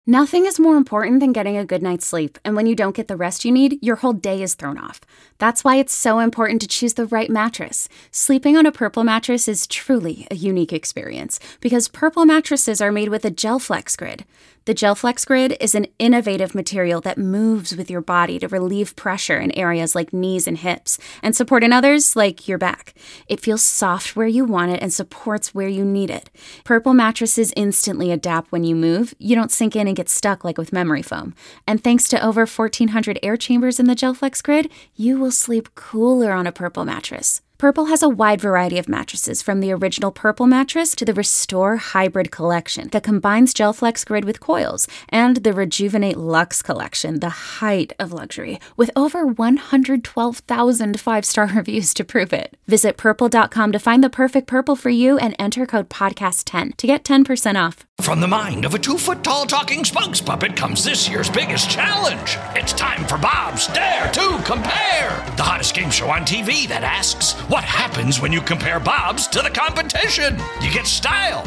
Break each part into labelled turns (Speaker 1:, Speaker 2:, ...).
Speaker 1: Nothing is more important than getting a good night's sleep, and when you don't get the rest you need, your whole day is thrown off. That's why it's so important to choose the right mattress. Sleeping on a Purple mattress is truly a unique experience, because Purple mattresses are made with a GelFlex Grid. The GelFlex Grid is an innovative material that moves with your body to relieve pressure in areas like knees and hips, and support in others like your back. It feels soft where you want it and supports where you need it. Purple mattresses instantly adapt when you move. You don't sink in and get stuck like with memory foam. And thanks to over 1,400 air chambers in the GelFlex Grid, you will sleep cooler on a Purple mattress. Purple has a wide variety of mattresses, from the original Purple mattress to the Restore Hybrid collection that combines GelFlex Grid with coils, and the Rejuvenate Luxe collection, the height of luxury, with over 112,000 five-star reviews to prove it. Visit purple.com to find the perfect Purple for you and enter code podcast10 to get 10% off.
Speaker 2: From the mind of a 2-foot-tall talking spokes puppet comes this year's biggest challenge. It's time for Bob's Dare to Compare, the hottest game show on TV that asks, what happens when you compare Bob's to the competition? You get style.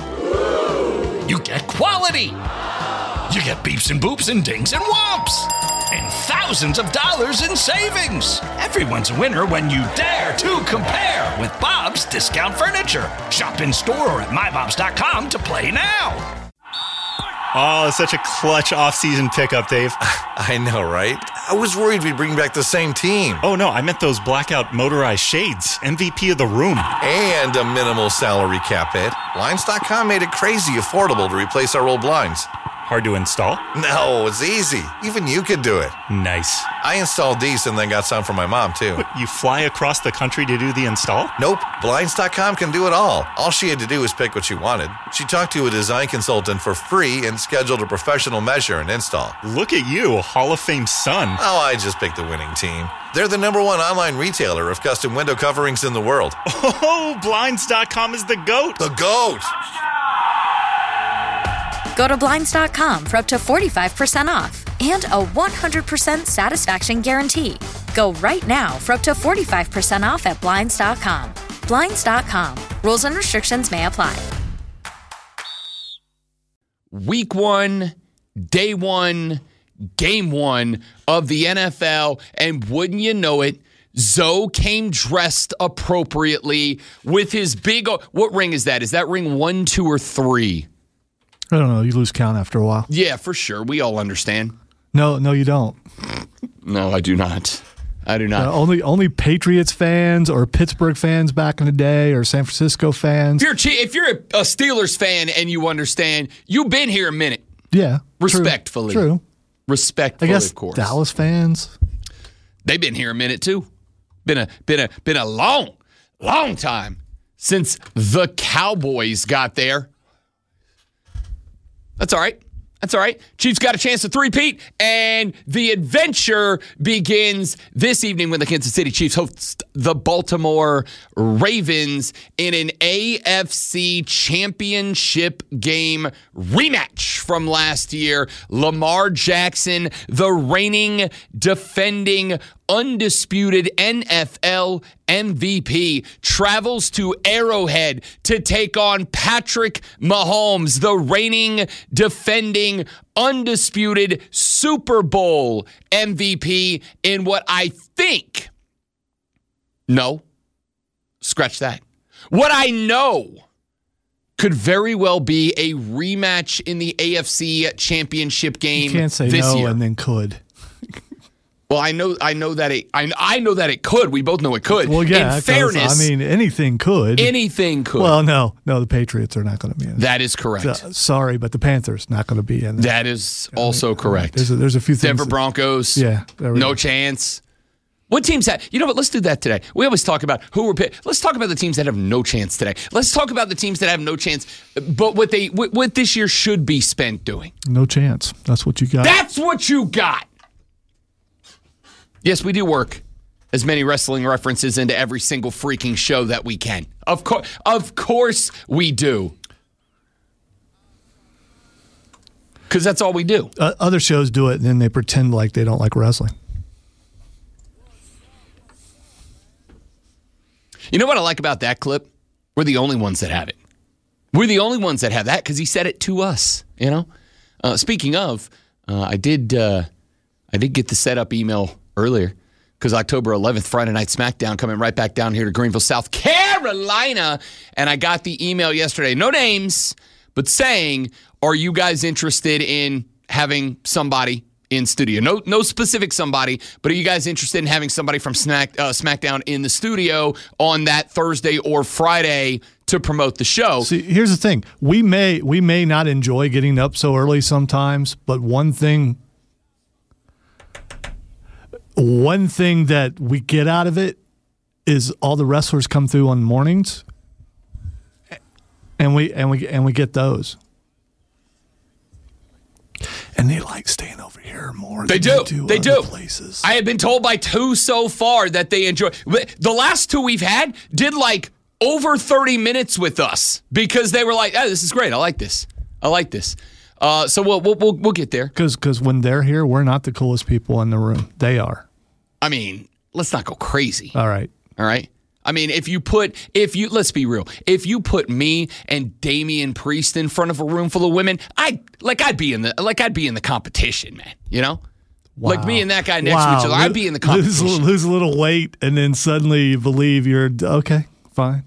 Speaker 2: You get quality. You get beeps and boops and dings and whomps. And thousands of dollars in savings. Everyone's a winner when you dare to compare with Bob's Discount Furniture. Shop in store or at mybobs.com to play now.
Speaker 3: Oh, such a clutch off-season pickup, Dave.
Speaker 4: I know, right? I was worried we'd bring back the same team.
Speaker 3: Oh, no, I meant those blackout motorized shades. MVP of the room.
Speaker 4: And a minimal salary cap hit. Blinds.com made it crazy affordable to replace our old blinds.
Speaker 3: Hard to install?
Speaker 4: No, it's easy. Even you could do it.
Speaker 3: Nice.
Speaker 4: I installed these and then got some for my mom, too.
Speaker 3: What, you fly across the country to do the install?
Speaker 4: Nope. Blinds.com can do it all. All she had to do was pick what she wanted. She talked to a design consultant for free and scheduled a professional measure and install.
Speaker 3: Look at you, Hall of Fame son.
Speaker 4: Oh, I just picked the winning team. They're the #1 online retailer of custom window coverings in the world.
Speaker 3: Oh, Blinds.com is the GOAT.
Speaker 4: The GOAT!
Speaker 5: Go to Blinds.com for up to 45% off and a 100% satisfaction guarantee. Go right now for up to 45% off at Blinds.com. Blinds.com. Rules and restrictions may apply.
Speaker 6: Week 1, day 1, game 1 of the NFL, and wouldn't you know it, Zoe came dressed appropriately with his big... What ring is that? Is that ring 1, 2, or 3?
Speaker 7: I don't know. You lose count after a while.
Speaker 6: Yeah, for sure. We all understand.
Speaker 7: No, you don't.
Speaker 6: No, I do not. I do not.
Speaker 7: Only Patriots fans or Pittsburgh fans back in the day or San Francisco fans.
Speaker 6: If you're a Steelers fan and you understand, you've been here a minute.
Speaker 7: Yeah.
Speaker 6: Respectfully.
Speaker 7: True.
Speaker 6: Respectfully,
Speaker 7: I guess
Speaker 6: of course.
Speaker 7: Dallas fans.
Speaker 6: They've been here a minute too. Been a long time since the Cowboys got there. That's all right. That's all right. Chiefs got a chance to three-peat, and the adventure begins this evening when the Kansas City Chiefs host the Baltimore Ravens in an AFC Championship game rematch from last year. Lamar Jackson, the reigning, defending, undisputed NFL MVP, travels to Arrowhead to take on Patrick Mahomes, the reigning, defending, undisputed Super Bowl MVP in what I think, no, scratch that, what I know could very well be a rematch in the AFC Championship game.
Speaker 7: You can't say
Speaker 6: this
Speaker 7: no
Speaker 6: year.
Speaker 7: and then could.
Speaker 6: Well, I know that it could. We both know it could.
Speaker 7: Well, yeah.
Speaker 6: In fairness,
Speaker 7: I mean, anything could.
Speaker 6: Anything could.
Speaker 7: Well, no, the Patriots are not going to be in it.
Speaker 6: That is correct.
Speaker 7: Sorry, but the Panthers not going to be in it.
Speaker 6: That is also correct.
Speaker 7: There's a few things.
Speaker 6: Denver Broncos.
Speaker 7: Yeah.
Speaker 6: No chance. What teams have? You know what? Let's do that today. We always talk about who we're picking. Let's talk about the teams that have no chance today. Let's talk about the teams that have no chance, but what this year should be spent doing.
Speaker 7: No chance. That's what you got.
Speaker 6: That's what you got. Yes, we do work as many wrestling references into every single freaking show that we can. Of course we do. Because that's all we do.
Speaker 7: Other shows do it, and then they pretend like they don't like wrestling.
Speaker 6: You know what I like about that clip? We're the only ones that have it. We're the only ones that have that because he said it to us, you know? Speaking of, I did get the setup email earlier because October 11th, Friday Night SmackDown, coming right back down here to Greenville, South Carolina. And I got the email yesterday. No names, but saying, are you guys interested in having somebody in studio? No specific somebody, but are you guys interested in having somebody from SmackDown in the studio on that Thursday or Friday to promote the show?
Speaker 7: See, here's the thing. We may not enjoy getting up so early sometimes, but one thing that we get out of it is all the wrestlers come through on mornings, and we get those. And they like staying over here more.
Speaker 6: They
Speaker 7: do.
Speaker 6: They do.
Speaker 7: Places.
Speaker 6: I have been told by 2 so far that they enjoy. The last 2 we've had did like over 30 minutes with us because they were like, "Oh, this is great. I like this. So we'll get there.
Speaker 7: Because when they're here, we're not the coolest people in the room. They are.
Speaker 6: I mean, let's not go crazy.
Speaker 7: All right.
Speaker 6: I mean, let's be real. If you put me and Damian Priest in front of a room full of women, I'd be in the competition, man. You know,
Speaker 7: wow.
Speaker 6: Like me and that guy next to each other, I'd be in the competition.
Speaker 7: Lose a little weight, and then suddenly you believe you're okay. Fine.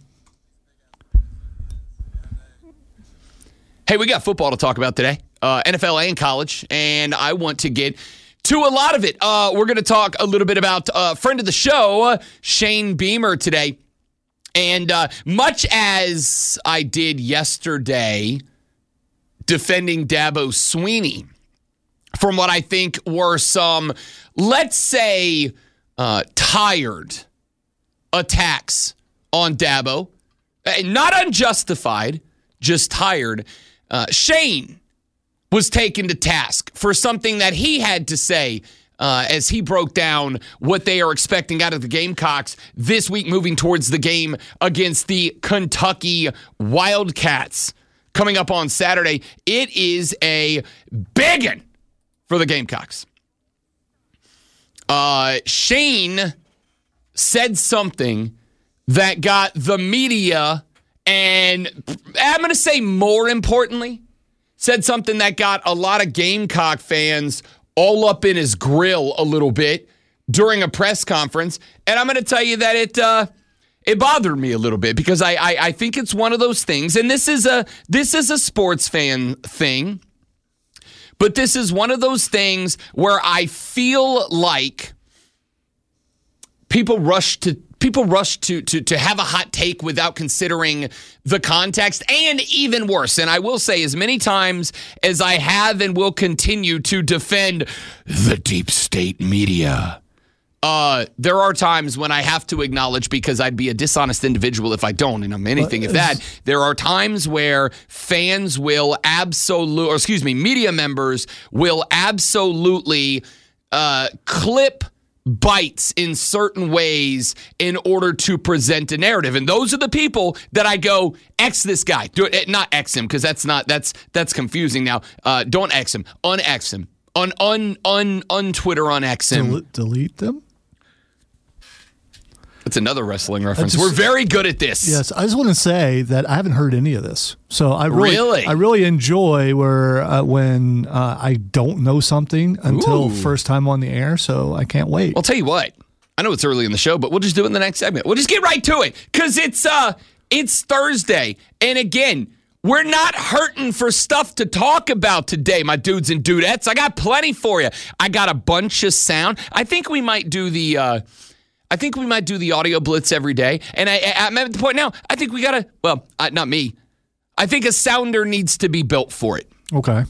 Speaker 6: Hey, we got football to talk about today, NFL and college, and I want to get to a lot of it. We're going to talk a little bit about a friend of the show, Shane Beamer, today. And much as I did yesterday defending Dabo Swinney from what I think were some, let's say, tired attacks on Dabo, not unjustified, just tired, Shane was taken to task for something that he had to say as he broke down what they are expecting out of the Gamecocks this week moving towards the game against the Kentucky Wildcats coming up on Saturday. It is a biggin for the Gamecocks. Shane said something that got the media, and I'm going to say more importantly, said something that got a lot of Gamecock fans all up in his grill a little bit during a press conference. And I'm going to tell you that it bothered me a little bit because I think it's one of those things, and this is a sports fan thing, but this is one of those things where I feel like people rush to have a hot take without considering the context, and even worse. And I will say, as many times as I have and will continue to defend the deep state media, there are times when I have to acknowledge, because I'd be a dishonest individual if I don't, and I'm anything if that. There are times where fans will media members will absolutely clip bites in certain ways in order to present a narrative. And those are the people that I go, X this guy. Do it, not X him, because that's confusing now. Don't X him. Un-X him. Un-Twitter un-X him.
Speaker 7: Delete them?
Speaker 6: That's another wrestling reference. We're very good at this.
Speaker 7: Yes, I just want to say that I haven't heard any of this. So I
Speaker 6: really
Speaker 7: enjoy when I don't know something until first time on the air, so I can't wait.
Speaker 6: I'll tell you what. I know it's early in the show, but we'll just do it in the next segment. We'll just get right to it because it's Thursday. And again, we're not hurting for stuff to talk about today, my dudes and dudettes. I got plenty for you. I got a bunch of sound. I think we might do the audio blitz every day. And I'm at the point now, I think we got to, not me. I think a sounder needs to be built for it.
Speaker 7: Okay.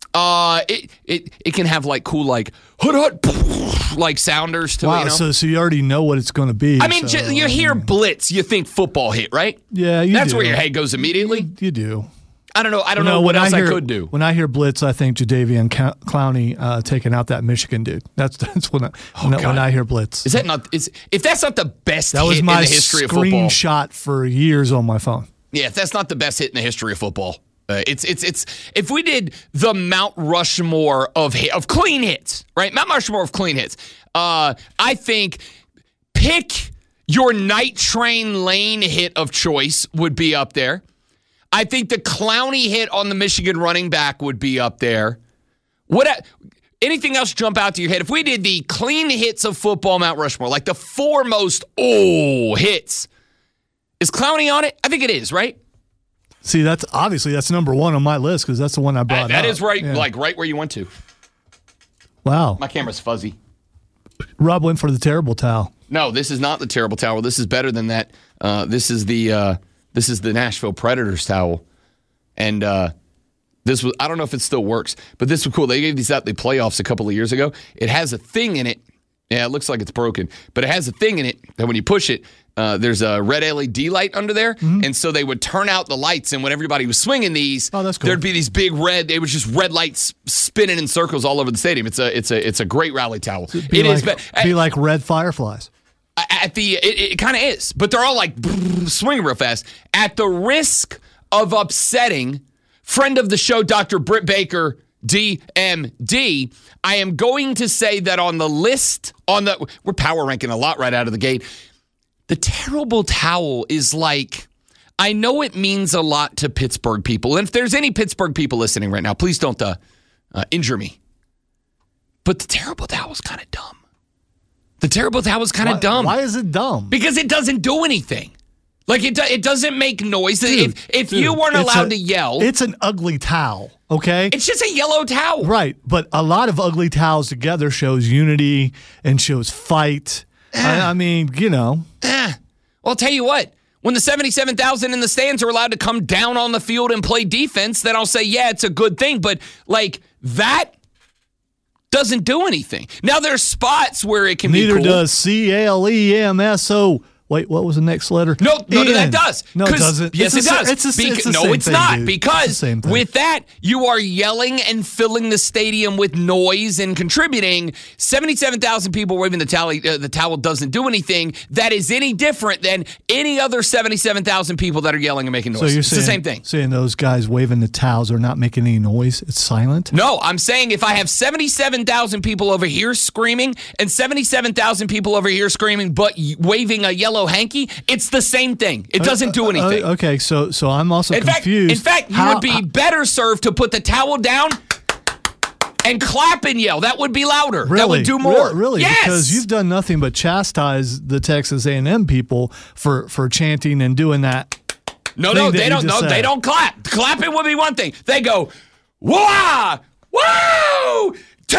Speaker 6: It can have like cool, like, hut, like sounders to it, you know?
Speaker 7: So you already know what it's going to be.
Speaker 6: I mean, you hear blitz, you think football hit, right?
Speaker 7: Yeah,
Speaker 6: That's where your head goes immediately.
Speaker 7: You do.
Speaker 6: I don't know what else I could do.
Speaker 7: When I hear blitz, I think Jadeveon Clowney taking out that Michigan dude. That's when I hear blitz.
Speaker 6: Is that not? If that's not the best hit in the history of football,
Speaker 7: that was my screenshot for years on my phone.
Speaker 6: Yeah, if that's not the best hit in the history of football, it's if we did the Mount Rushmore of clean hits, right? Mount Rushmore of clean hits. I think pick your Night Train Lane hit of choice would be up there. I think the Clowney hit on the Michigan running back would be up there. Anything else jump out to your head? If we did the clean hits of football Mount Rushmore, like the 4 most hits, is Clowney on it? I think it is, right?
Speaker 7: See, that's number 1 on my list because that's the one I brought up.
Speaker 6: That is right, like right where you went to.
Speaker 7: Wow.
Speaker 6: My camera's fuzzy.
Speaker 7: Rob went for the terrible towel.
Speaker 6: No, this is not the terrible towel. This is better than that. This is the Nashville Predators towel, and this was, I don't know if it still works, but this was cool. They gave these out in the playoffs a couple of years ago. It has a thing in it. Yeah, it looks like it's broken, but it has a thing in it that when you push it, there's a red LED light under there, and so they would turn out the lights, and when everybody was swinging these,
Speaker 7: that's cool.
Speaker 6: There'd be these big red. It was just red lights spinning in circles all over the stadium. It's a great rally towel.
Speaker 7: Be like red fireflies.
Speaker 6: It kind of is, but they're all like swinging real fast. At the risk of upsetting friend of the show, Dr. Britt Baker, DMD, I am going to say that on the list, we're power ranking a lot right out of the gate. The terrible towel is like, I know it means a lot to Pittsburgh people. And if there's any Pittsburgh people listening right now, please don't injure me. But the terrible towel is kind of dumb. The terrible towel is kind of dumb.
Speaker 7: Why is it dumb?
Speaker 6: Because it doesn't do anything. Like, it doesn't make noise. Dude, if you weren't allowed to yell.
Speaker 7: It's an ugly towel, okay?
Speaker 6: It's just a yellow towel.
Speaker 7: Right, but a lot of ugly towels together shows unity and shows fight. I mean, you know.
Speaker 6: Well, I'll tell you what. When the 77,000 in the stands are allowed to come down on the field and play defense, then I'll say, yeah, it's a good thing. But, like, that doesn't do anything. Now, there's spots where it can be cool.
Speaker 7: Neither does CLEMSO. Wait, what was the next letter?
Speaker 6: No, that does.
Speaker 7: No, it doesn't.
Speaker 6: Yes, it does. It's not.
Speaker 7: Dude.
Speaker 6: Because with that, you are yelling and filling the stadium with noise and contributing. 77,000 people waving the towel doesn't do anything that is any different than any other 77,000 people that are yelling and making noise.
Speaker 7: So you're
Speaker 6: it's the same thing.
Speaker 7: Saying those guys waving the towels are not making any noise? It's silent?
Speaker 6: No, I'm saying if I have 77,000 people over here screaming and 77,000 people over here screaming but waving a yellow hanky, it's the same thing. It doesn't do anything.
Speaker 7: Okay, so I'm also confused.
Speaker 6: In fact, you would be better served to put the towel down and clap and yell. That would be louder.
Speaker 7: Really?
Speaker 6: That would do more.
Speaker 7: Really?
Speaker 6: Yes.
Speaker 7: Because you've done nothing but chastise the Texas A&M people for chanting and doing that.
Speaker 6: No, they don't. No, they don't clap. Clapping would be one thing. They go, wah, whoa,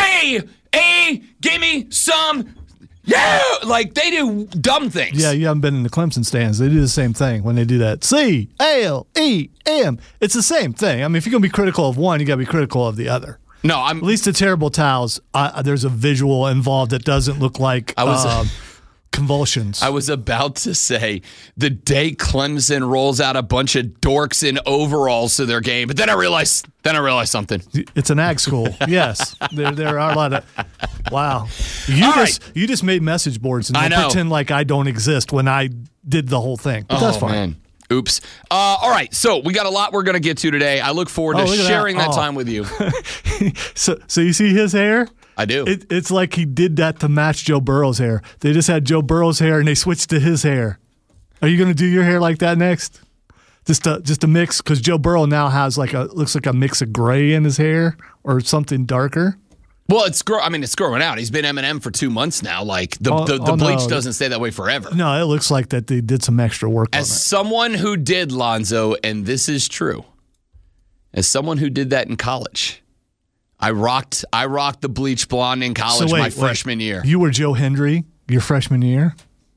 Speaker 6: give me some. Yeah, like they do dumb things.
Speaker 7: Yeah, you haven't been in the Clemson stands. They do the same thing when they do that. CLEM. It's the same thing. I mean, if you're going to be critical of one, you got to be critical of the other.
Speaker 6: No,
Speaker 7: at least the terrible towels. There's a visual involved that doesn't look like convulsions.
Speaker 6: I was about to say the day Clemson rolls out a bunch of dorks in overalls to their game, but then I realized something.
Speaker 7: It's an ag school. Yes, there are a lot of. Wow, you just made message boards and pretend like I don't exist when I did the whole thing. But that's fine. Man.
Speaker 6: Oops. All right, so we got a lot we're going to get to today. I look forward to sharing that time with you.
Speaker 7: So you see his hair?
Speaker 6: I do.
Speaker 7: It's like he did that to match Joe Burrow's hair. They just had Joe Burrow's hair and they switched to his hair. Are you going to do your hair like that next? Just a mix, because Joe Burrow now has looks like a mix of gray in his hair or something darker.
Speaker 6: Well, it's growing out. He's been Eminem for 2 months now. Like the bleach doesn't stay that way forever.
Speaker 7: No, it looks like that they did some extra work on it.
Speaker 6: As someone who did, Lonzo, and this is true, as someone who did that in college, I rocked the bleach blonde in college my freshman year.
Speaker 7: You were Joe Hendry your freshman year?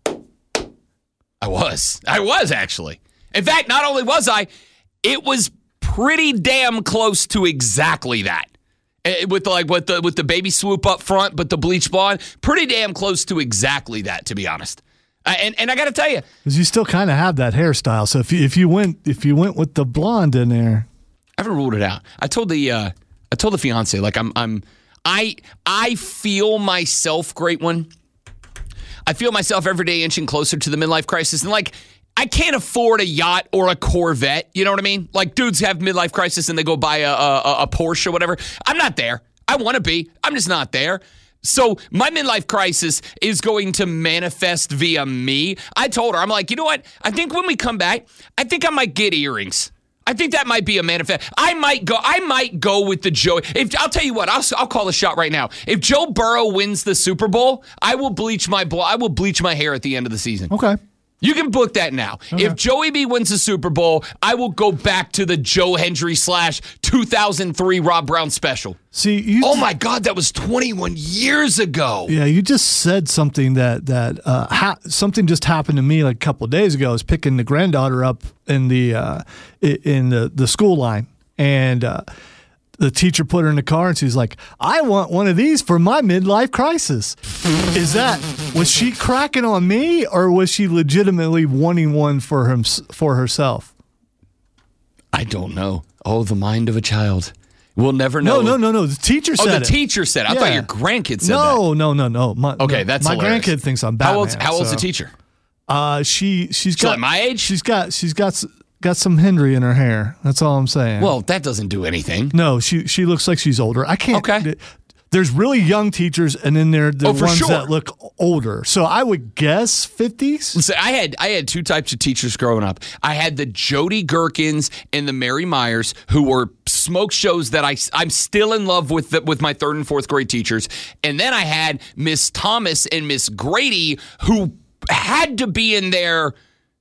Speaker 6: I was actually. In fact, not only was I, it was pretty damn close to exactly that. With the baby swoop up front, but the bleach blonde, pretty damn close to exactly that, to be honest. And I got to tell you,
Speaker 7: because you still kind of have that hairstyle. So if you went with the blonde in there,
Speaker 6: I haven't ruled it out. I told the fiance, like I feel myself, great one. I feel myself every day inching closer to the midlife crisis, and like I can't afford a yacht or a Corvette. You know what I mean? Like dudes have midlife crisis and they go buy a Porsche or whatever. I'm not there. I want to be. I'm just not there. So my midlife crisis is going to manifest via me. I told her, I'm like, you know what? I think when we come back, I think I might get earrings. I think that might be a manifest. I might go with the Joe. I'll tell you what, I'll call a shot right now. If Joe Burrow wins the Super Bowl, I will bleach my hair at the end of the season.
Speaker 7: Okay.
Speaker 6: You can book that now. Okay. If Joey B wins the Super Bowl, I will go back to the Joe Hendry / 2003 Rob Brown special.
Speaker 7: See,
Speaker 6: oh my God, that was 21 years ago.
Speaker 7: Yeah, you just said something that something just happened to me like a couple of days ago. I was picking the granddaughter up in the school line, and the teacher put her in the car, and she's like, "I want one of these for my midlife crisis." Was she cracking on me, or was she legitimately wanting one for herself?
Speaker 6: I don't know. Oh, the mind of a child. We'll never know.
Speaker 7: No. The teacher said it.
Speaker 6: Oh, the teacher said it. I thought your grandkid said that.
Speaker 7: No.
Speaker 6: My
Speaker 7: grandkid thinks I'm Batman.
Speaker 6: How old's the teacher?
Speaker 7: She's got
Speaker 6: like my age.
Speaker 7: She's got some Hendry in her hair. That's all I'm saying.
Speaker 6: Well, that doesn't do anything.
Speaker 7: No, she looks like she's older. I can't.
Speaker 6: Okay.
Speaker 7: There's really young teachers, and then there are the ones that look older. So I would guess 50s.
Speaker 6: Listen, I had two types of teachers growing up. I had the Jody Gherkins and the Mary Myers, who were smoke shows that I'm still in love with my 3rd and 4th grade teachers. And then I had Miss Thomas and Miss Grady, who had to be in their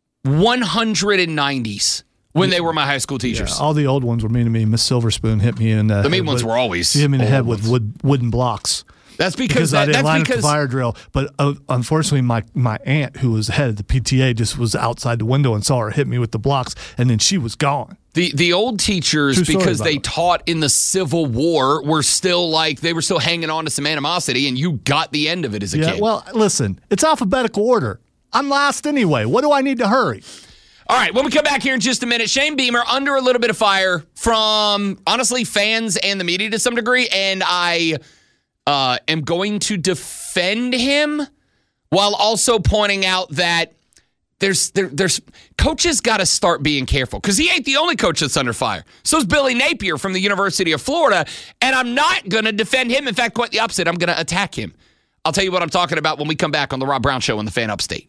Speaker 6: 190s. When they were my high school teachers.
Speaker 7: Yeah, all the old ones were mean to me. Miss Silverspoon hit me in the
Speaker 6: mean ones were always.
Speaker 7: She hit me in the head with wooden blocks.
Speaker 6: That's because
Speaker 7: I didn't line up the fire drill. But unfortunately, my aunt, who was head of the PTA, just was outside the window and saw her hit me with the blocks, and then she was gone.
Speaker 6: The old teachers, because they taught in the Civil War, were still hanging on to some animosity, and you got the end of it as a kid.
Speaker 7: Well, listen, it's alphabetical order. I'm last anyway. What do I need to hurry?
Speaker 6: All right, when we come back here in just a minute, Shane Beamer under a little bit of fire from, honestly, fans and the media to some degree, and I am going to defend him while also pointing out that there's coaches got to start being careful, because he ain't the only coach that's under fire. So's Billy Napier from the University of Florida, and I'm not going to defend him. In fact, quite the opposite. I'm going to attack him. I'll tell you what I'm talking about when we come back on the Rob Brown Show on the Fan Upstate.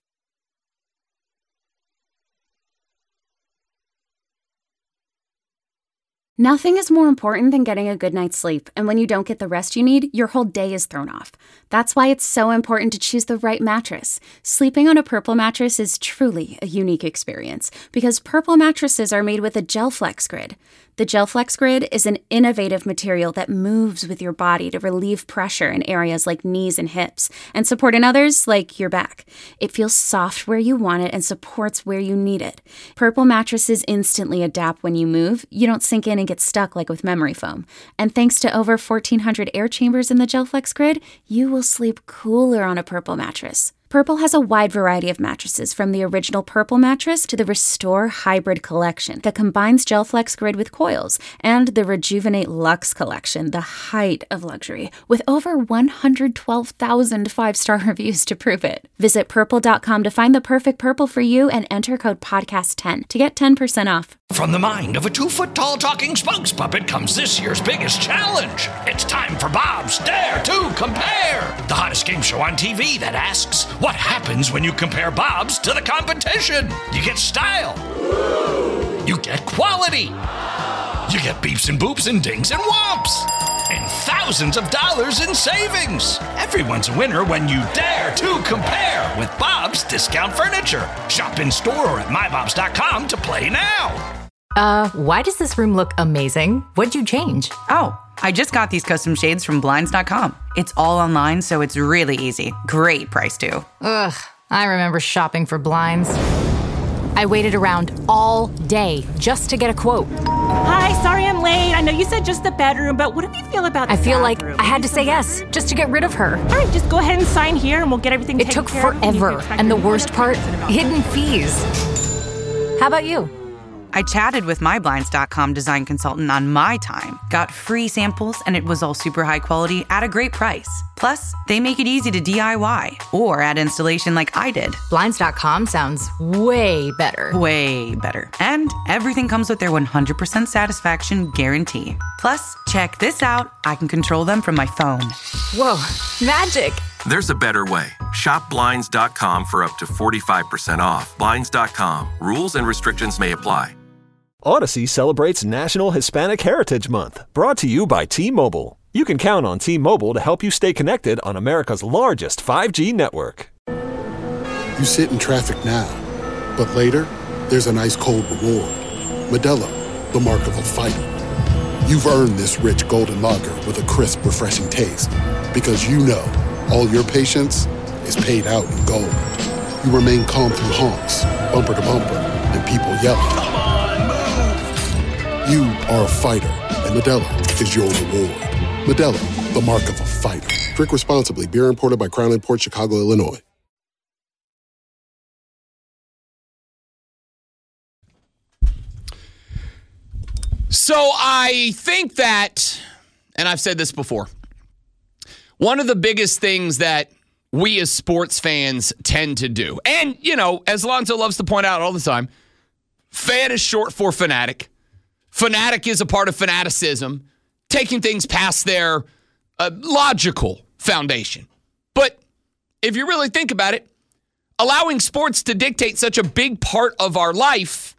Speaker 1: Nothing is more important than getting a good night's sleep, and when you don't get the rest you need, your whole day is thrown off. That's why it's so important to choose the right mattress. Sleeping on a Purple mattress is truly a unique experience, because Purple mattresses are made with a GelFlex Grid. The GelFlex Grid is an innovative material that moves with your body to relieve pressure in areas like knees and hips, and support in others like your back. It feels soft where you want it and supports where you need it. Purple mattresses instantly adapt when you move. You don't sink in and get stuck like with memory foam. And thanks to over 1,400 air chambers in the GelFlex Grid, you will sleep cooler on a Purple mattress. Purple has a wide variety of mattresses, from the original Purple mattress to the Restore Hybrid collection that combines GelFlex Grid with coils, and the Rejuvenate Luxe collection, the height of luxury, with over 112,000 5-star reviews to prove it. Visit purple.com to find the perfect Purple for you and enter code podcast10 to get 10% off.
Speaker 2: From the mind of a 2-foot-tall talking spokes puppet comes this year's biggest challenge. It's time for Bob's Dare to Compare, the hottest game show on TV that asks, what happens when you compare Bob's to the competition? You get style. You get quality. You get beeps and boops and dings and whomps. And thousands of dollars in savings. Everyone's a winner when you dare to compare with Bob's Discount Furniture. Shop in store or at mybobs.com to play now.
Speaker 8: Why does this room look amazing? What'd you change?
Speaker 9: Oh, I just got these custom shades from Blinds.com. It's all online, so it's really easy. Great price, too.
Speaker 8: Ugh, I remember shopping for blinds. I waited around all day just to get a quote.
Speaker 10: Hi, sorry I'm late. I know you said just the bedroom, but what do you feel about the
Speaker 8: I feel
Speaker 10: bathroom?
Speaker 8: like I had to say yes just to get rid of her.
Speaker 10: All right, just go ahead and sign here and we'll get everything
Speaker 8: It
Speaker 10: taken
Speaker 8: took
Speaker 10: care of.
Speaker 8: forever, and the worst part, hidden fees. How about you?
Speaker 9: I chatted with my Blinds.com design consultant on my time, got free samples, and it was all super high quality at a great price. Plus, they make it easy to DIY or add installation like I did.
Speaker 8: Blinds.com sounds way better.
Speaker 9: Way better. And everything comes with their 100% satisfaction guarantee. Plus, check this out. I can control them from my phone.
Speaker 8: Whoa, magic.
Speaker 11: There's a better way. Shop Blinds.com for up to 45% off. Blinds.com. Rules and restrictions may apply.
Speaker 12: Odyssey celebrates National Hispanic Heritage Month, brought to you by T-Mobile. You can count on T-Mobile to help you stay connected on America's largest 5G network.
Speaker 13: You sit in traffic now, but later, there's an ice-cold reward. Modelo, the mark of a fighter. You've earned this rich golden lager with a crisp, refreshing taste. Because you know, all your patience is paid out in gold. You remain calm through honks, bumper to bumper, and people yelling.
Speaker 2: Come on, move!
Speaker 13: You are a fighter, and Modelo is your reward. Modelo, the mark of a fighter. Drink responsibly. Beer imported by Crown Imports, Chicago, Illinois.
Speaker 6: So I think that, and I've said this before, one of the biggest things that we as sports fans tend to do, and, you know, as Lonzo loves to point out all the time, fan is short for fanatic. Fanatic is a part of fanaticism, taking things past their logical foundation. But if you really think about it, allowing sports to dictate such a big part of our life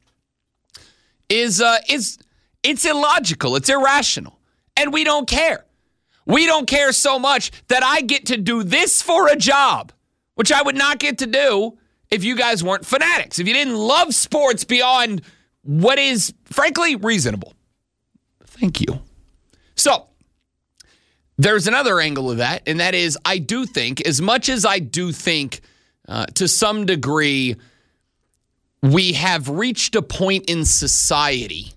Speaker 6: is it's illogical. It's irrational. And we don't care. We don't care so much that I get to do this for a job, which I would not get to do if you guys weren't fanatics, if you didn't love sports beyond what is, frankly, reasonable. Thank you. So, there's another angle of that, and that is I do think, as much as I do think to some degree, we have reached a point in society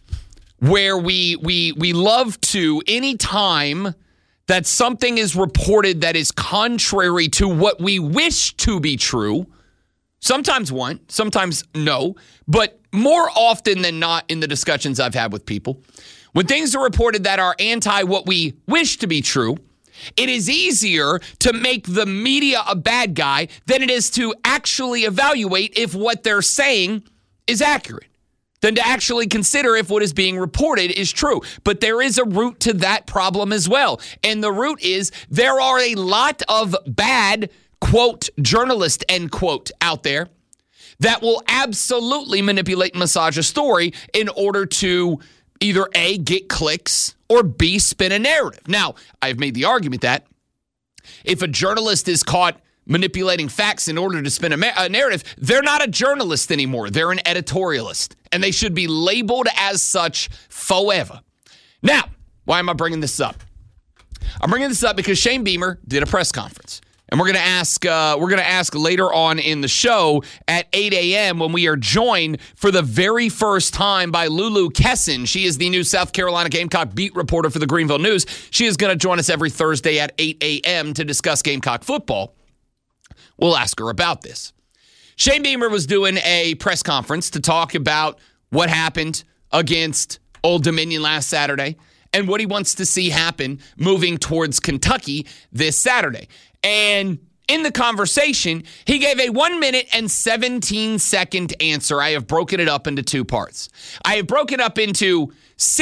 Speaker 6: where we love to, any time that something is reported that is contrary to what we wish to be true, sometimes want, sometimes no, but more often than not in the discussions I've had with people, when things are reported that are anti what we wish to be true, it is easier to make the media a bad guy than it is to actually evaluate if what they're saying is accurate, than to actually consider if what is being reported is true. But there is a root to that problem as well. And the root is there are a lot of bad, quote, journalists, end quote, out there that will absolutely manipulate and massage a story in order to either A, get clicks, or B, spin a narrative. Now, I've made the argument that if a journalist is caught manipulating facts in order to spin a narrative, they're not a journalist anymore. They're an editorialist, and they should be labeled as such forever. Now, why am I bringing this up? I'm bringing this up because Shane Beamer did a press conference, and we're going to ask later on in the show at 8 a.m. when we are joined for the very first time by Lulu Kesson. She is the new South Carolina Gamecock beat reporter for the Greenville News. She is going to join us every Thursday at 8 a.m. to discuss Gamecock football. We'll ask her about this. Shane Beamer was doing a press conference to talk about what happened against Old Dominion last Saturday and what he wants to see happen moving towards Kentucky this Saturday. And in the conversation, he gave a 1 minute and 17-second answer. I have broken it up into two parts. I have broken up into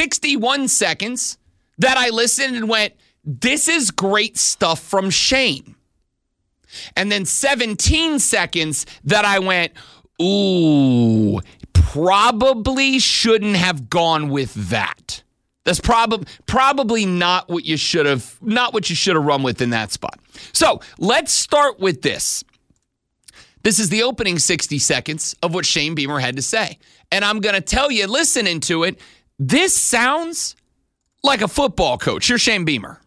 Speaker 6: 61 seconds that I listened and went, this is great stuff from Shane. And then 17 seconds that I went, ooh, probably shouldn't have gone with that. That's probably not what you should have run with in that spot. So let's start with this. This is the opening 60 seconds of what Shane Beamer had to say. And I'm going to tell you, listening to it, this sounds like a football coach. Here's Shane Beamer.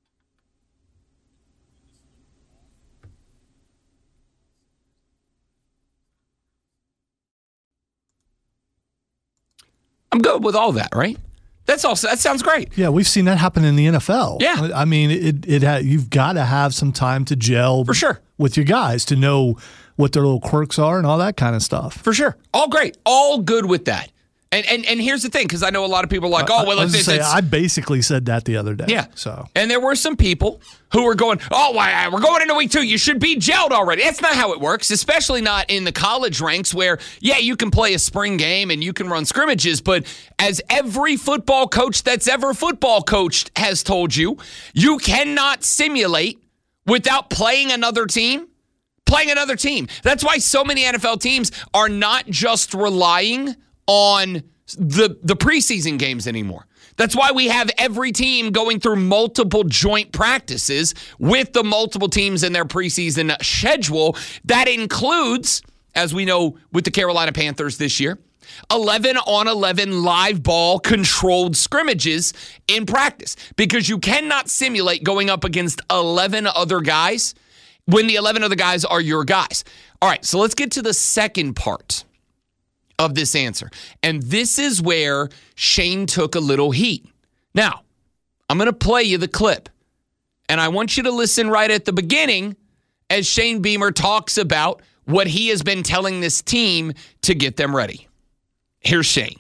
Speaker 6: I'm good with all that, right? That sounds great.
Speaker 7: Yeah, we've seen that happen in the NFL.
Speaker 6: Yeah.
Speaker 7: I mean, you've got to have some time to gel
Speaker 6: for sure
Speaker 7: with your guys to know what their little quirks are and all that kind of stuff.
Speaker 6: For sure. All great. All good with that. And here's the thing, because I know a lot of people are like,
Speaker 7: I basically said that the other day.
Speaker 6: Yeah.
Speaker 7: So.
Speaker 6: And there were some people who were going, we're going into week 2. You should be gelled already. That's not how it works, especially not in the college ranks where, yeah, you can play a spring game and you can run scrimmages, but as every football coach that's ever football coached has told you, you cannot simulate without playing another team. That's why so many NFL teams are not just relying on the preseason games anymore. That's why we have every team going through multiple joint practices with the multiple teams in their preseason schedule. That includes, as we know with the Carolina Panthers this year, 11-on-11 live ball controlled scrimmages in practice, because you cannot simulate going up against 11 other guys when the 11 other guys are your guys. All right, so let's get to the second part of this answer. And this is where Shane took a little heat. Now, I'm going to play you the clip, and I want you to listen right at the beginning as Shane Beamer talks about what he has been telling this team to get them ready. Here's Shane.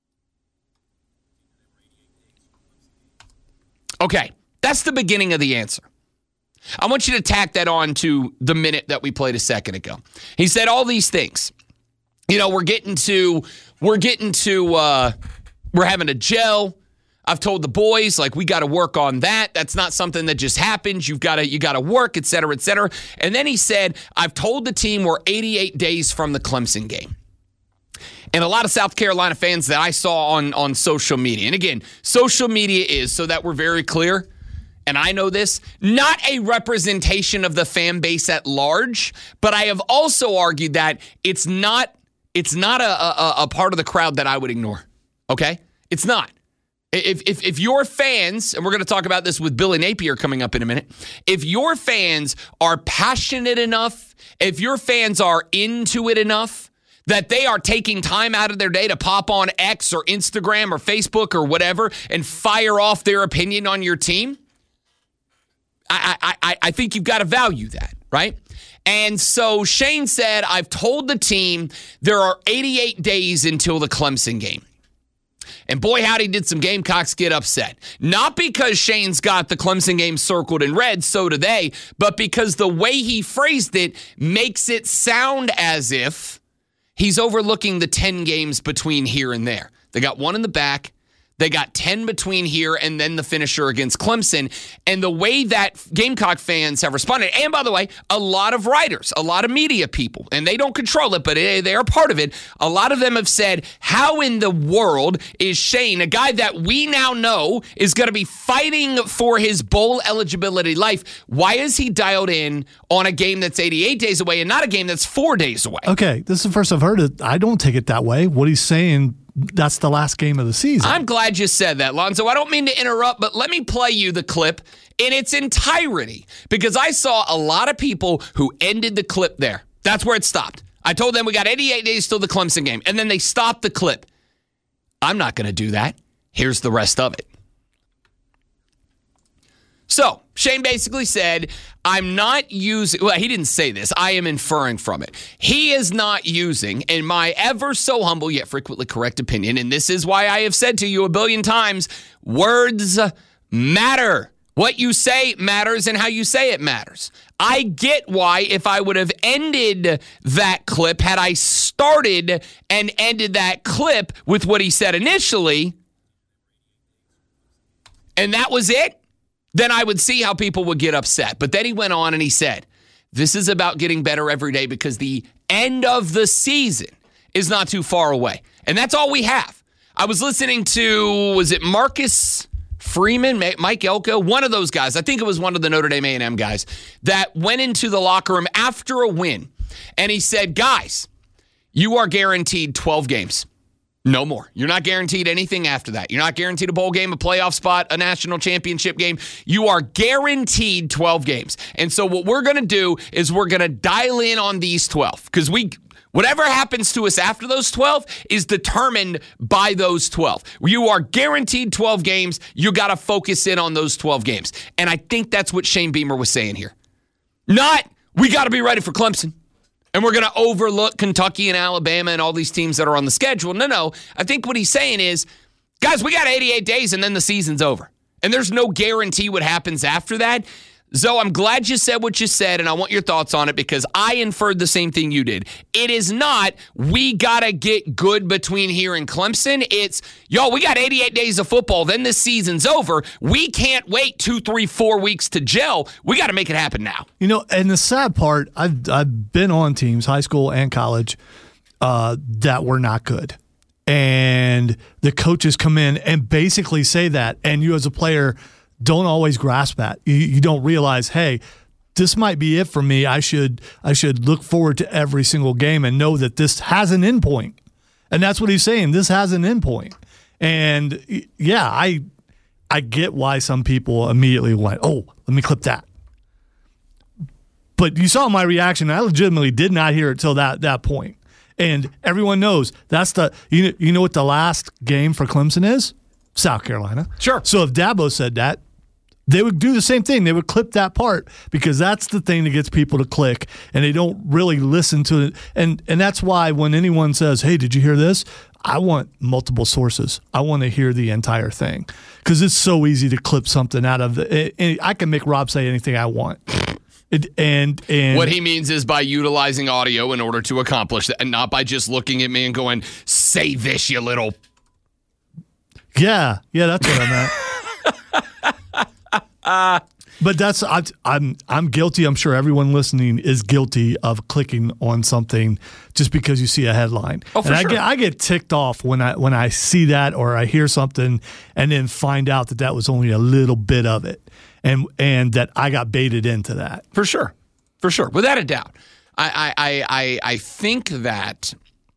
Speaker 6: Okay, that's the beginning of the answer. I want you to tack that on to the minute that we played a second ago. He said all these things. You know, we're having a gel. I've told the boys, like, we got to work on that. That's not something that just happens. You got to work, et cetera, et cetera. And then he said, I've told the team we're 88 days from the Clemson game. And a lot of South Carolina fans that I saw on social media, and again, social media is, so that we're very clear, and I know this, not a representation of the fan base at large, but I have also argued that it's not a part of the crowd that I would ignore, okay? It's not. If your fans, and we're going to talk about this with Billy Napier coming up in a minute, if your fans are passionate enough, if your fans are into it enough, that they are taking time out of their day to pop on X or Instagram or Facebook or whatever and fire off their opinion on your team, I think you've got to value that, right? And so Shane said, I've told the team there are 88 days until the Clemson game. And boy, howdy, did some Gamecocks get upset. Not because Shane's got the Clemson game circled in red, so do they, but because the way he phrased it makes it sound as if he's overlooking the 10 games between here and there. They got one in the back. They got 10 between here and then the finisher against Clemson. And the way that Gamecock fans have responded, and by the way, a lot of writers, a lot of media people, and they don't control it, but they are part of it. A lot of them have said, how in the world is Shane, a guy that we now know is going to be fighting for his bowl eligibility life, why is he dialed in on a game that's 88 days away and not a game that's 4 days away?
Speaker 7: Okay, this is the first I've heard it. I don't take it that way. What he's saying, that's the last game of the season.
Speaker 6: I'm glad you said that, Lonzo. I don't mean to interrupt, but let me play you the clip in its entirety, because I saw a lot of people who ended the clip there. That's where it stopped. I told them we got 88 days till the Clemson game, and then they stopped the clip. I'm not going to do that. Here's the rest of it. So, Shane basically said, I'm not using, well, he didn't say this. I am inferring from it. He is not using, in my ever so humble yet frequently correct opinion, and this is why I have said to you a billion times, words matter. What you say matters, and how you say it matters. I get why, if I would have ended that clip, had I started and ended that clip with what he said initially, and that was it, then I would see how people would get upset. But then he went on and he said, this is about getting better every day because the end of the season is not too far away. And that's all we have. I was listening to, was it Marcus Freeman, Mike Elko, one of those guys, I think it was one of the Notre Dame A&M guys, that went into the locker room after a win. And he said, guys, you are guaranteed 12 games. No more. You're not guaranteed anything after that. You're not guaranteed a bowl game, a playoff spot, a national championship game. You are guaranteed 12 games. And so what we're going to do is we're going to dial in on these 12 because whatever happens to us after those 12 is determined by those 12. You are guaranteed 12 games. You got to focus in on those 12 games. And I think that's what Shane Beamer was saying here. Not, we got to be ready for Clemson. And we're going to overlook Kentucky and Alabama and all these teams that are on the schedule. No. I think what he's saying is, guys, we got 88 days and then the season's over. And there's no guarantee what happens after that. Zoe, I'm glad you said what you said, and I want your thoughts on it because I inferred the same thing you did. It is not, we got to get good between here and Clemson. It's, we got 88 days of football, then this season's over. We can't wait 2, 3, 4 weeks to gel. We got to make it happen now.
Speaker 7: You know, and the sad part, I've been on teams, high school and college, that were not good. and the coaches come in and basically say that, and you as a player don't always grasp that. You don't realize, hey, this might be it for me. I should look forward to every single game and know that this has an endpoint. And that's what he's saying. This has an endpoint. And yeah, I get why some people immediately went, oh, let me clip that. But you saw my reaction. I legitimately did not hear it till that point. And everyone knows that's you know what the last game for Clemson is? South Carolina.
Speaker 6: Sure.
Speaker 7: So if Dabo said that, they would do the same thing. They would clip that part because that's the thing that gets people to click, and they don't really listen to it. And that's why when anyone says, hey, did you hear this? I want multiple sources. I want to hear the entire thing because it's so easy to clip something out of the. I can make Rob say anything I want. And
Speaker 6: what he means is by utilizing audio in order to accomplish that, and not by just looking at me and going, say this, you little.
Speaker 7: Yeah, that's what I meant. But that's I'm guilty. I'm sure everyone listening is guilty of clicking on something just because you see a headline.
Speaker 6: Oh, for sure.
Speaker 7: I get ticked off when I see that or I hear something and then find out that was only a little bit of it, and that I got baited into that.
Speaker 6: For sure, without a doubt. I think that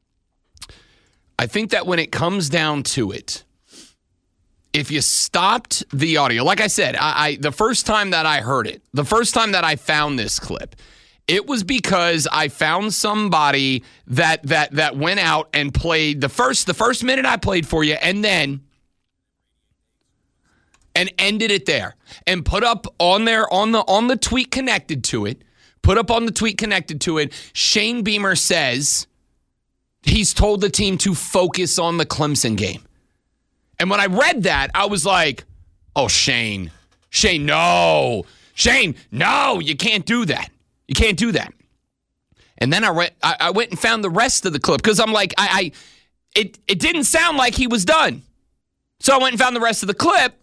Speaker 6: when it comes down to it, if you stopped the audio, like I said, the first time that I heard it, the first time that I found this clip, it was because I found somebody that went out and played the first minute I played for you, and ended it there, and put up on there on the tweet connected to it. Shane Beamer says he's told the team to focus on the Clemson game. And when I read that, I was like, oh, Shane, no. Shane, no, you can't do that. You can't do that. And then I went and found the rest of the clip because I'm like, it didn't sound like he was done. So I went and found the rest of the clip.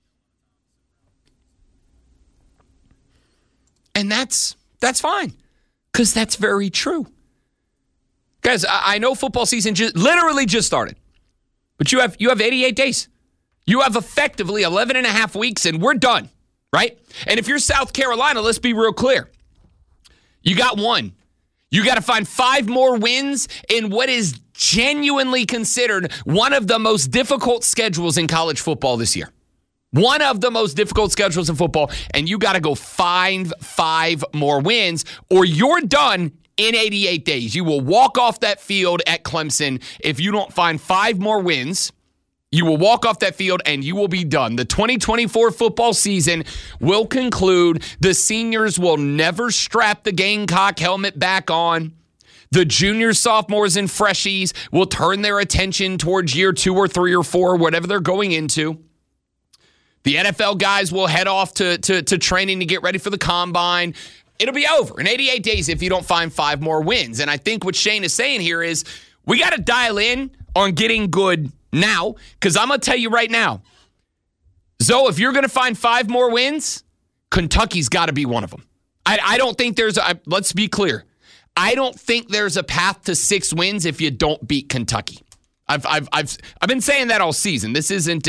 Speaker 6: And that's fine because that's very true. Guys, I know football season literally just started. But you have 88 days. You have effectively 11 and a half weeks, and we're done, right? And if you're South Carolina, let's be real clear. You got one. You got to find 5 more wins in what is genuinely considered one of the most difficult schedules in college football this year. One of the most difficult schedules in football, and you got to go find 5 more wins, or you're done in 88 days. You will walk off that field at Clemson if you don't find 5 more wins. You will walk off that field and you will be done. The 2024 football season will conclude. The seniors will never strap the Gamecock helmet back on. The juniors, sophomores, and freshies will turn their attention towards year 2 or 3 or 4, whatever they're going into. The NFL guys will head off to training to get ready for the combine. It'll be over in 88 days if you don't find 5 more wins. And I think what Shane is saying here is we got to dial in on getting good now, because I'm going to tell you right now, Zoe, if you're going to find 5 more wins, Kentucky's got to be one of them. I don't think let's be clear. I don't think there's a path to 6 wins if you don't beat Kentucky. I've been saying that all season. This isn't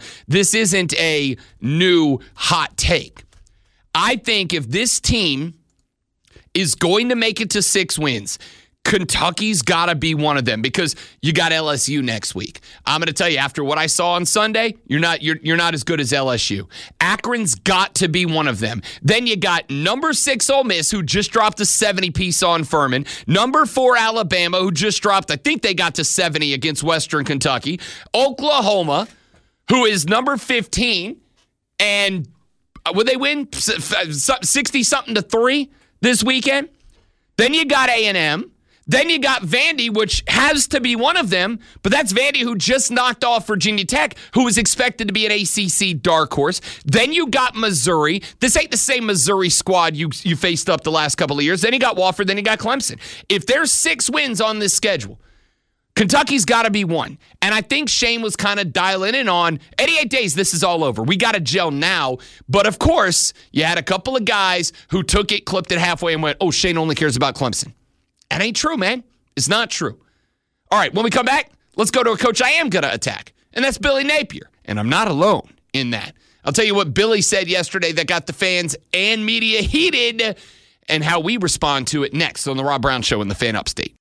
Speaker 6: a new hot take. I think if this team is going to make it to 6 wins, Kentucky's got to be one of them because you got LSU next week. I'm going to tell you, after what I saw on Sunday, you're not as good as LSU. Akron's got to be one of them. Then you got number 6 Ole Miss, who just dropped a 70-piece on Furman. Number 4 Alabama, who just dropped, I think they got to 70 against Western Kentucky. Oklahoma, who is number 15, and would they win 60-something to 3 this weekend? Then you got A&M. Then you got Vandy, which has to be one of them, but that's Vandy who just knocked off Virginia Tech, who was expected to be an ACC dark horse. Then you got Missouri. This ain't the same Missouri squad you faced up the last couple of years. Then you got Wofford. Then you got Clemson. If there's 6 wins on this schedule, Kentucky's got to be one. And I think Shane was kind of dialing in on 88 days, this is all over. We got to gel now. But, of course, you had a couple of guys who took it, clipped it halfway, and went, oh, Shane only cares about Clemson. That ain't true, man. It's not true. All right, when we come back, let's go to a coach I am going to attack, and that's Billy Napier. And I'm not alone in that. I'll tell you what Billy said yesterday that got the fans and media heated and how we respond to it next on the Rob Brown Show in the Fan Upstate.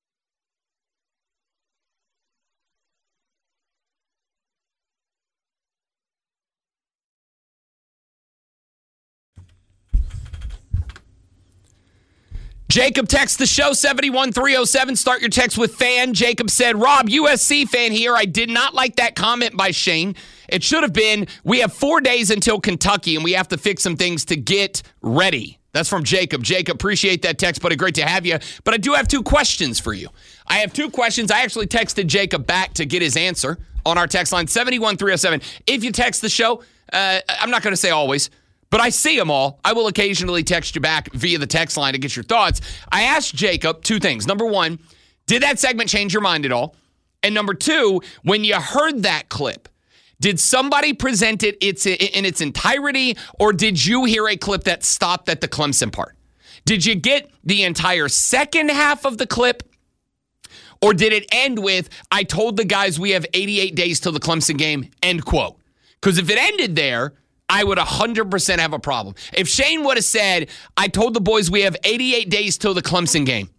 Speaker 6: Jacob texts the show, 71307. Start your text with fan. Jacob said, Rob, USC fan here. I did not like that comment by Shane. It should have been, we have 4 days until Kentucky, and we have to fix some things to get ready. That's from Jacob. Jacob, appreciate that text, buddy. Great to have you. But I do have 2 questions for you. I have 2 questions. I actually texted Jacob back to get his answer on our text line, 71307. If you text the show, I'm not going to say always, but I see them all. I will occasionally text you back via the text line to get your thoughts. I asked Jacob 2 things. Number 1, did that segment change your mind at all? And number 2, when you heard that clip, did somebody present it in its entirety, or did you hear a clip that stopped at the Clemson part? Did you get the entire second half of the clip, or did it end with, I told the guys we have 88 days till the Clemson game, end quote? Because if it ended there, I would 100% have a problem. If Shane would have said, I told the boys we have 88 days till the Clemson game,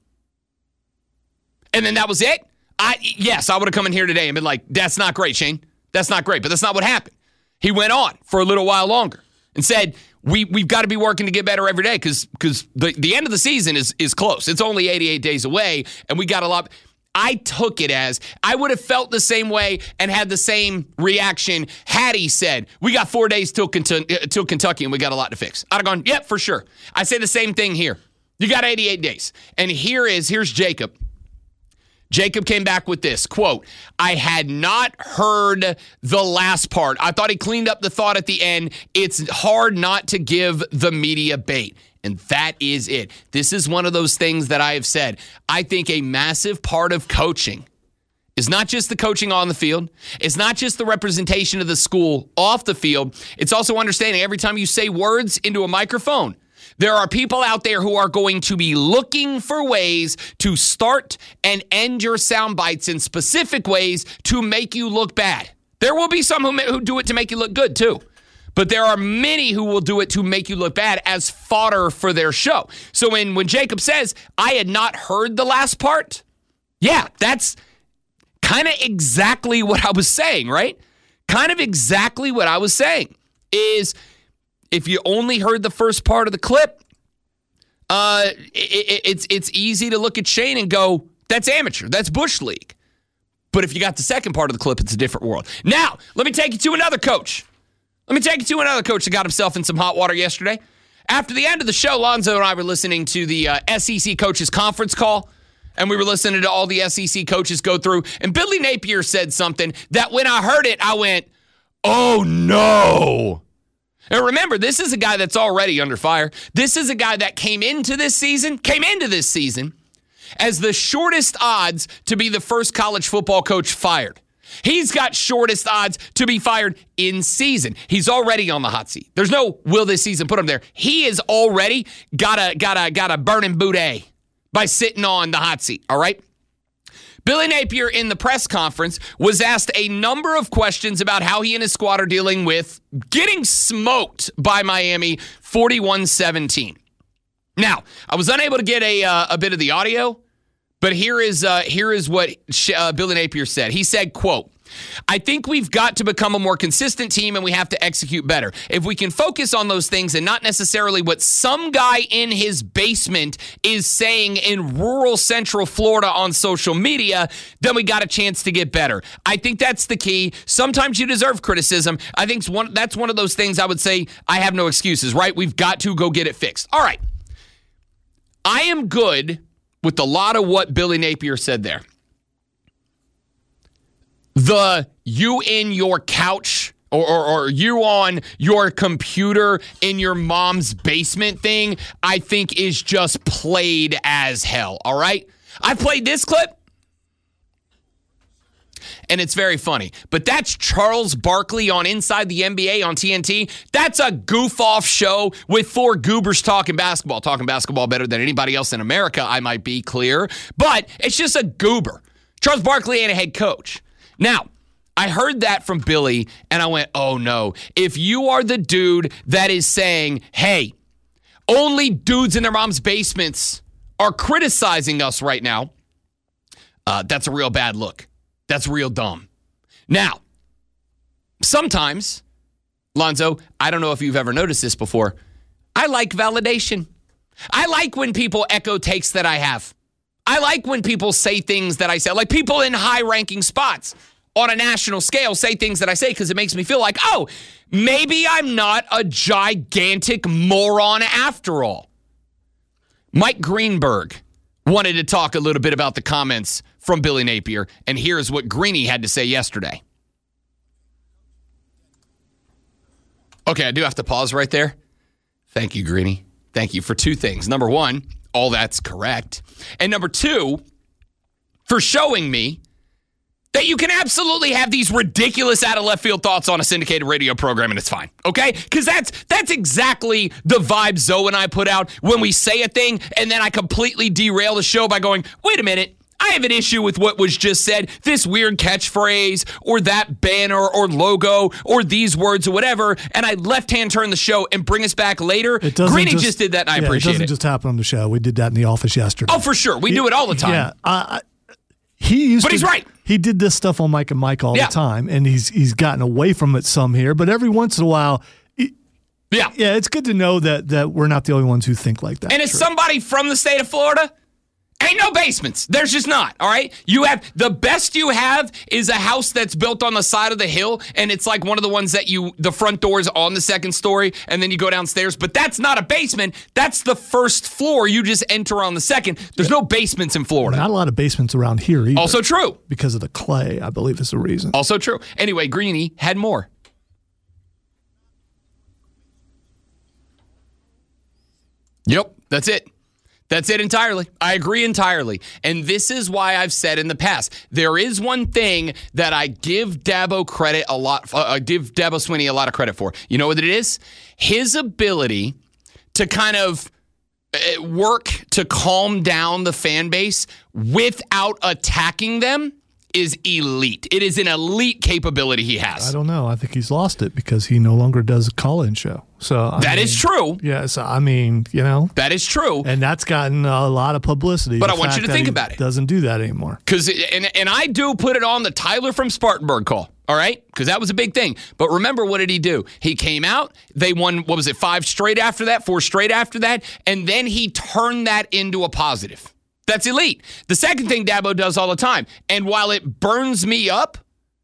Speaker 6: and then that was it, yes, I would have come in here today and been like, that's not great, Shane. That's not great. But that's not what happened. He went on for a little while longer and said, we've got to be working to get better every day because the end of the season is close. It's only 88 days away, and we got a lot. I took it as I would have felt the same way and had the same reaction had he said, we got 4 days till Kentucky and we got a lot to fix. I'd have gone, yep, for sure. I say the same thing here. You got 88 days. And here's Jacob. Jacob came back with this, quote, I had not heard the last part. I thought he cleaned up the thought at the end. It's hard not to give the media bait. And that is it. This is one of those things that I have said. I think a massive part of coaching is not just the coaching on the field. It's not just the representation of the school off the field. It's also understanding every time you say words into a microphone, there are people out there who are going to be looking for ways to start and end your sound bites in specific ways to make you look bad. There will be some who do it to make you look good too. But there are many who will do it to make you look bad as fodder for their show. So when Jacob says, I had not heard the last part, yeah, that's kind of exactly what I was saying, right? Kind of exactly what I was saying is if you only heard the first part of the clip, it's easy to look at Shane and go, that's amateur, that's Bush League. But if you got the second part of the clip, it's a different world. Now, let me take you to another coach. That got himself in some hot water yesterday. After the end of the show, Lonzo and I were listening to the SEC coaches conference call, and we were listening to all the SEC coaches go through, and Billy Napier said something that when I heard it, I went, oh no. And remember, this is a guy that's already under fire. This is a guy that came into this season as the shortest odds to be the first college football coach fired. He's got shortest odds to be fired in season. He's already on the hot seat. There's no will this season put him there. He is already got a burning booty by sitting on the hot seat, all right? Billy Napier in the press conference was asked a number of questions about how he and his squad are dealing with getting smoked by Miami 41-17. Now, I was unable to get a bit of the audio, but here is what Billy Napier said. He said, quote, I think we've got to become a more consistent team and we have to execute better. If we can focus on those things and not necessarily what some guy in his basement is saying in rural central Florida on social media, then we got a chance to get better. I think that's the key. Sometimes you deserve criticism. I think that's one of those things I would say I have no excuses, right? We've got to go get it fixed. All right. I am good with a lot of what Billy Napier said there. The you in your couch or you on your computer in your mom's basement thing, I think is just played as hell, all right? I played this clip, and it's very funny. But that's Charles Barkley on Inside the NBA on TNT. That's a goof-off show with 4 goobers talking basketball better than anybody else in America, I might be clear. But it's just a goober. Charles Barkley ain't a head coach. Now, I heard that from Billy, and I went, oh, no. If you are the dude that is saying, hey, only dudes in their mom's basements are criticizing us right now, that's a real bad look. That's real dumb. Now, sometimes, Lonzo, I don't know if you've ever noticed this before, I like validation. I like when people echo takes that I have. I like when people say things that I say, like people in high-ranking spots on a national scale say things that I say because it makes me feel like, oh, maybe I'm not a gigantic moron after all. Mike Greenberg wanted to talk a little bit about the comments from Billy Napier, and here's what Greeny had to say yesterday. Okay, I do have to pause right there. Thank you, Greeny. Thank you for two things. Number one, all that's correct. And number two, for showing me that you can absolutely have these ridiculous out of left field thoughts on a syndicated radio program and it's fine, okay? Because that's exactly the vibe Zoe and I put out when we say a thing and then I completely derail the show by going, wait a minute, I have an issue with what was just said, this weird catchphrase or that banner or logo or these words or whatever, and I left-hand turn the show and bring us back later. Greeny just did that and I appreciate it.
Speaker 7: It doesn't just happen on the show. We did that in the office yesterday.
Speaker 6: Oh, for sure. We do it all the time.
Speaker 7: Yeah.
Speaker 6: But he's right.
Speaker 7: He did this stuff on Mike and Mike all the time, and he's gotten away from it some here. But every once in a while, it's good to know that we're not the only ones who think like that.
Speaker 6: And as somebody from the state of Florida, ain't no basements. There's just not, all right? The best you have is a house that's built on the side of the hill, and it's like one of the ones that the front door is on the second story, and then you go downstairs. But that's not a basement. That's the first floor. You just enter on the second. There's no basements in Florida.
Speaker 7: Not a lot of basements around here either.
Speaker 6: Also true.
Speaker 7: Because of the clay, I believe is the reason.
Speaker 6: Also true. Anyway, Greeny had more. Yep, that's it. That's it entirely. I agree entirely. And this is why I've said in the past, there is one thing that I give Dabo credit a lot, give Dabo Swinney a lot of credit for. You know what it is? His ability to kind of work to calm down the fan base without attacking them is elite. It is an elite capability he has.
Speaker 7: I don't know. I think he's lost it because he no longer does a call-in show. So
Speaker 6: that is true.
Speaker 7: Yes, I mean,
Speaker 6: that is true,
Speaker 7: and that's gotten a lot of publicity.
Speaker 6: But I want you to think about it.
Speaker 7: Doesn't do that anymore.
Speaker 6: Because and I do put it on the Tyler from Spartanburg call. All right, because that was a big thing. But remember, what did he do? He came out. They won. What was it? 5 straight after that. 4 straight after that, and then he turned that into a positive. That's elite. The second thing Dabo does all the time, and while it burns me up,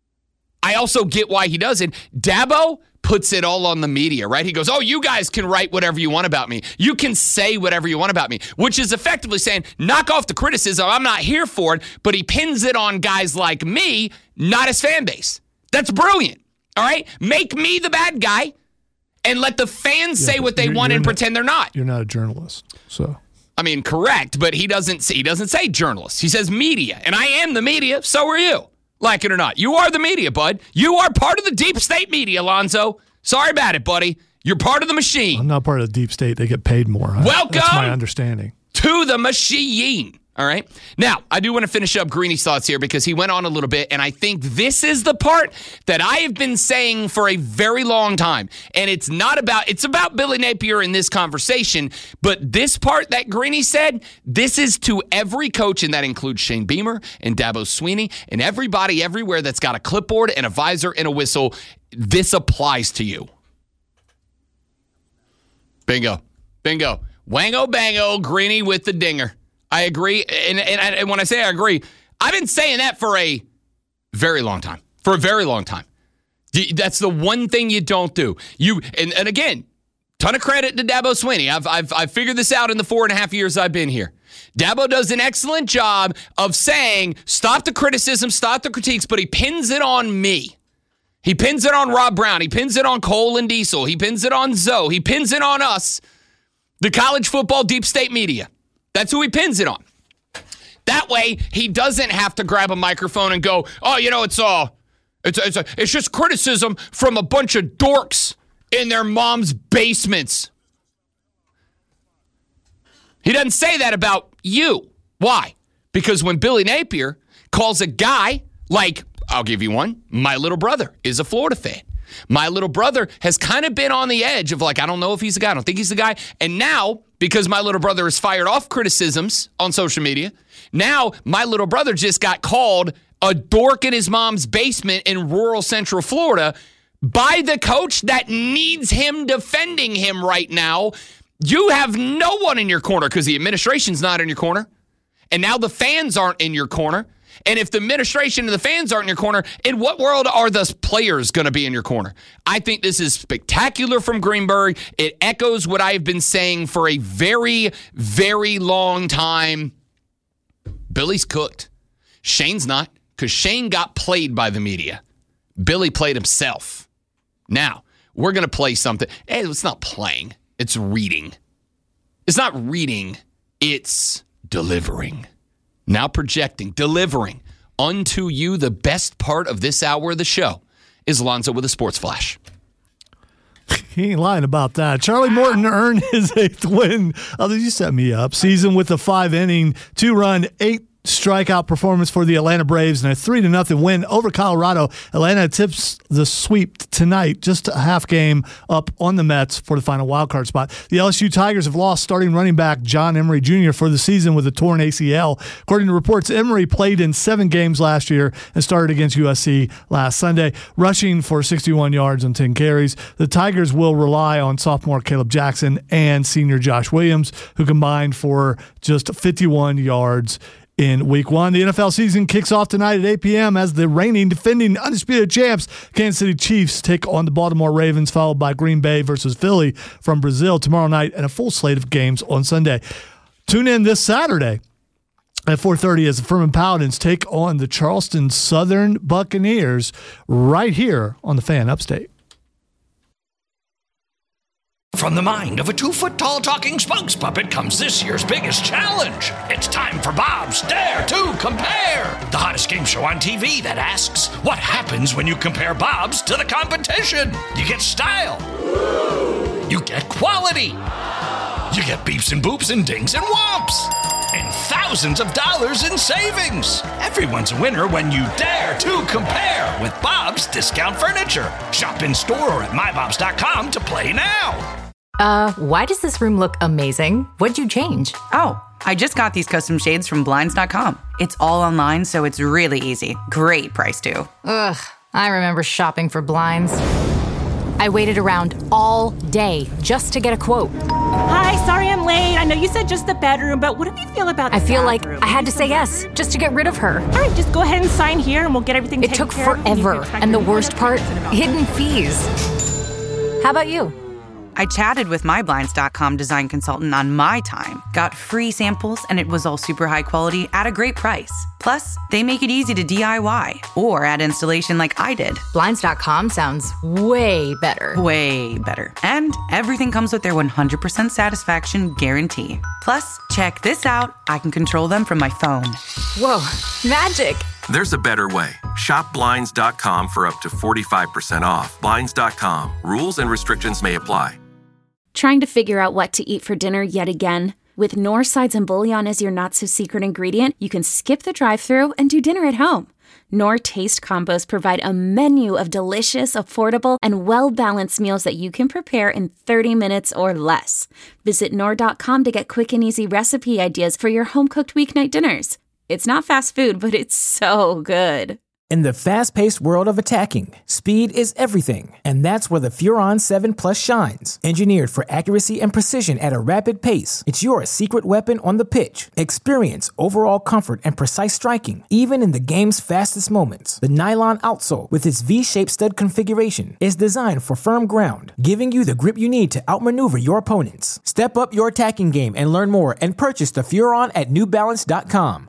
Speaker 6: I also get why he does it. Dabo puts it all on the media, right? He goes, oh, you guys can write whatever you want about me. You can say whatever you want about me, which is effectively saying, knock off the criticism. I'm not here for it, but he pins it on guys like me, not his fan base. That's brilliant, all right? Make me the bad guy and let the fans say what they want and pretend they're not.
Speaker 7: You're not a journalist, so...
Speaker 6: I mean, correct, but he doesn't say journalists. He says media, and I am the media, so are you. Like it or not. You are the media, bud. You are part of the deep state media, Alonzo. Sorry about it, buddy. You're part of the machine.
Speaker 7: I'm not part of the deep state. They get paid more.
Speaker 6: Welcome
Speaker 7: That's my understanding.
Speaker 6: To the machine. All right. Now, I do want to finish up Greeny's thoughts here because he went on a little bit, and I think this is the part that I have been saying for a very long time. And it's about Billy Napier in this conversation, but this part that Greeny said, this is to every coach, and that includes Shane Beamer and Dabo Swinney and everybody everywhere that's got a clipboard and a visor and a whistle. This applies to you. Bingo. Bingo. Wango bango, Greeny with the dinger. I agree, and when I say I agree, I've been saying that for a very long time. For a very long time. That's the one thing you don't do. And again, ton of credit to Dabo Swinney. I've figured this out in the 4.5 years I've been here. Dabo does an excellent job of saying, stop the criticism, stop the critiques, but he pins it on me. He pins it on Rob Brown. He pins it on Cole and Diesel. He pins it on Zoe. He pins it on us, the college football deep state media. That's who he pins it on. That way, he doesn't have to grab a microphone and go, oh, it's just criticism from a bunch of dorks in their mom's basements. He doesn't say that about you. Why? Because when Billy Napier calls a guy like I'll give you one. My little brother is a Florida fan. My little brother has kind of been on the edge of like, I don't know if he's the guy. I don't think he's the guy. And now, because my little brother has fired off criticisms on social media, now my little brother just got called a dork in his mom's basement in rural Central Florida by the coach that needs him defending him right now. You have no one in your corner because the administration's not in your corner. And now the fans aren't in your corner. And if the administration and the fans aren't in your corner, in what world are the players going to be in your corner? I think this is spectacular from Greenberg. It echoes what I've been saying for a very, very long time. Billy's cooked. Shane's not, because Shane got played by the media. Billy played himself. Now, we're going to play something. It's not playing. It's reading. It's not reading. It's delivering. Now projecting, delivering unto you the best part of this hour of the show is Alonzo with a sports flash.
Speaker 7: He ain't lying about that. Charlie Morton earned his 8th win. Oh, you set me up. Season with a 5-inning, 2-run, 8-strikeout performance for the Atlanta Braves and a 3-0 win over Colorado. Atlanta tips the sweep tonight, just a half game up on the Mets for the final wildcard spot. The LSU Tigers have lost starting running back John Emery Jr. for the season with a torn ACL. According to reports, Emery played in 7 games last year and started against USC last Sunday, rushing for 61 yards and 10 carries. The Tigers will rely on sophomore Caleb Jackson and senior Josh Williams, who combined for just 51 yards in Week 1. The NFL season kicks off tonight at 8 p.m. as the reigning, defending, undisputed champs, Kansas City Chiefs, take on the Baltimore Ravens, followed by Green Bay versus Philly from Brazil tomorrow night, and a full slate of games on Sunday. Tune in this Saturday at 4:30 as the Furman Paladins take on the Charleston Southern Buccaneers right here on the Fan Upstate.
Speaker 2: From the mind of a 2-foot-tall talking spokes puppet comes this year's biggest challenge. It's time for Bob's Dare to Compare, the hottest game show on TV that asks, what happens when you compare Bob's to the competition? You get style. You get quality. You get beeps and boops and dings and whomps. And thousands of dollars in savings. Everyone's a winner when you dare to compare with Bob's Discount Furniture. Shop in store or at mybobs.com to play now.
Speaker 8: Why does this room look amazing? What'd you change?
Speaker 9: Oh, I just got these custom shades from Blinds.com. It's all online, so it's really easy. Great price, too.
Speaker 8: Ugh, I remember shopping for blinds. I waited around all day just to get a quote.
Speaker 10: Hi, sorry I'm late. I know you said just the bedroom, but what do you feel about the
Speaker 8: I feel
Speaker 10: bathroom?
Speaker 8: like I had to say yes just to get rid of her.
Speaker 10: All right, just go ahead and sign here and we'll get everything
Speaker 8: It
Speaker 10: taken
Speaker 8: took
Speaker 10: care of.
Speaker 8: forever, and the worst part, hidden fees. How about you?
Speaker 9: I chatted with my Blinds.com design consultant on my time, got free samples, and it was all super high quality at a great price. Plus, they make it easy to DIY or add installation like I did.
Speaker 8: Blinds.com sounds way better.
Speaker 9: Way better. And everything comes with their 100% satisfaction guarantee. Plus, check this out. I can control them from my phone.
Speaker 8: Whoa, magic.
Speaker 11: There's a better way. Shop Blinds.com for up to 45% off. Blinds.com. Rules and restrictions may apply.
Speaker 1: Trying to figure out what to eat for dinner yet again? With Knorr sides and bouillon as your not-so-secret ingredient, you can skip the drive-thru and do dinner at home. Knorr Taste Combos provide a menu of delicious, affordable, and well-balanced meals that you can prepare in 30 minutes or less. Visit Knorr.com to get quick and easy recipe ideas for your home-cooked weeknight dinners. It's not fast food, but it's so good.
Speaker 14: In the fast-paced world of attacking, speed is everything, and that's where the Furon 7 Plus shines. Engineered for accuracy and precision at a rapid pace, it's your secret weapon on the pitch. Experience overall comfort and precise striking, even in the game's fastest moments. The nylon outsole, with its V-shaped stud configuration, is designed for firm ground, giving you the grip you need to outmaneuver your opponents. Step up your attacking game and learn more and purchase the Furon at NewBalance.com.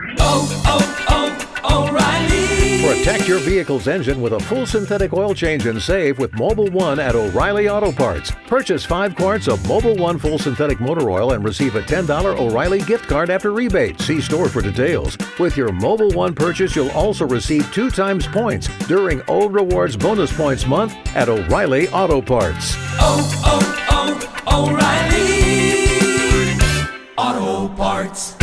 Speaker 15: O'Reilly. Protect your vehicle's engine with a full synthetic oil change and save with Mobil 1 at O'Reilly Auto Parts. Purchase 5 quarts of Mobil 1 full synthetic motor oil and receive a $10 O'Reilly gift card after rebate. See store for details. With your Mobil 1 purchase, you'll also receive 2 times points during O Rewards Bonus Points Month at O'Reilly Auto Parts.
Speaker 16: O'Reilly Auto Parts.